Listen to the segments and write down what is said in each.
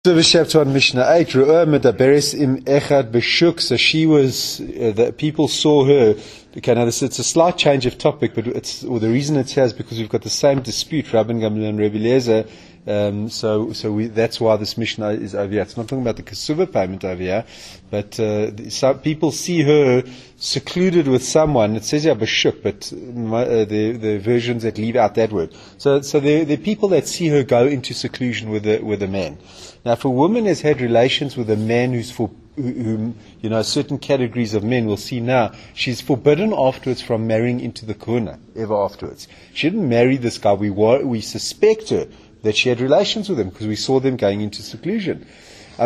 So Chapter on Mishnah 8, Medaberes im Echad B'Shuk. So she was, the people saw her. Okay, now it's a slight change of topic, but the reason it's here is because we've got the same dispute, Rabban Gamliel and Rebbe Eliezer. That's why this Mishnah is over here. It's not talking about the Kesuva payment over here, but some people see her secluded with someone. It says here B'Shuk, but the versions that leave out that word. So there are people that see her go into seclusion with a man. Now, if a woman has had relations with a man whom certain categories of men will see now, she's forbidden afterwards from marrying into the kahuna, ever afterwards. She didn't marry this guy. We suspect her that she had relations with him because we saw them going into seclusion. So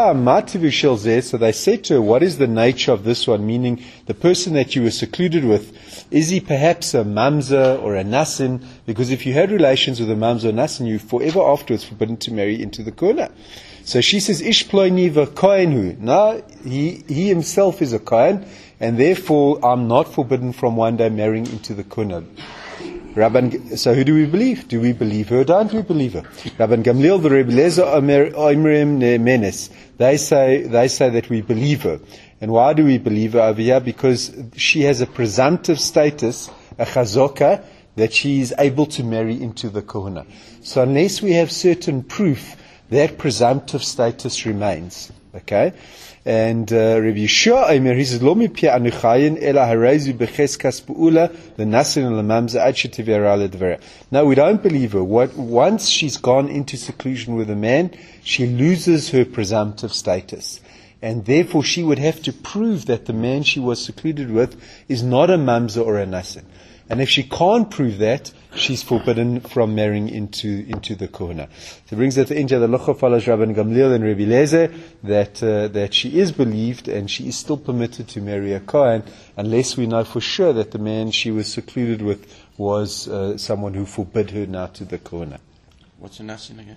they said to her, what is the nature of this one? Meaning, the person that you were secluded with, is he perhaps a mamzer or a nasin? Because if you had relations with a mamzer or nasin, you're forever afterwards forbidden to marry into the kahuna. So she says, Ish ploini v'kohenhu. No, he himself is a kohen, and therefore I'm not forbidden from one day marrying into the kahuna. So who do we believe? Do we believe her or don't we believe her? Rabban Gamliel, the Rebbe Eliezer, Oimrim Menes. They say that we believe her. And why do we believe her over here? Because she has a presumptive status, a chazoka, that she is able to marry into the kahuna. So unless we have certain proof, that presumptive status remains. Okay? And Rabbi Yeshua Aimer, he says, Lo mipia anuchayin ela harezu becheskas pu'ula the nasin al-mamza ad shetivera ledvera. No, we don't believe her. Once she's gone into seclusion with a man, she loses her presumptive status. And therefore she would have to prove that the man she was secluded with is not a mamza or a nasin. And if she can't prove that, she's forbidden from marrying into the kahuna. So it brings at the end of the Locha follows Rabban Gamliel and Rebbe Eliezer that she is believed and she is still permitted to marry a kohen unless we know for sure that the man she was secluded with was someone who forbid her now to the kahuna. What's a nasin again?